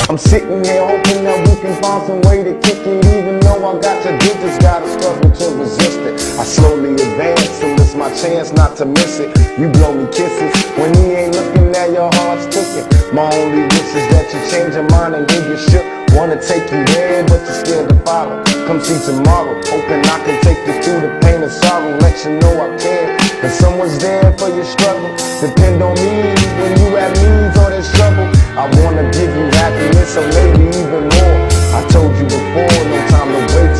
I'm sitting here hoping that we can find some way to kick it. Even though I got your digits, gotta struggle to resist it. I slowly advance and it's my chance not to miss it. You blow me kisses when he ain't looking at your heart's ticking. My only wish is that you change your mind and give your shit. Wanna take you there, but you're scared to follow. Come see tomorrow, hoping I can take you through the pain and sorrow. Let you know I care, and someone's there for your struggle. Depend on me when you have needs or there's trouble. I wanna give you happiness, or maybe even more. I told you before, no time to wait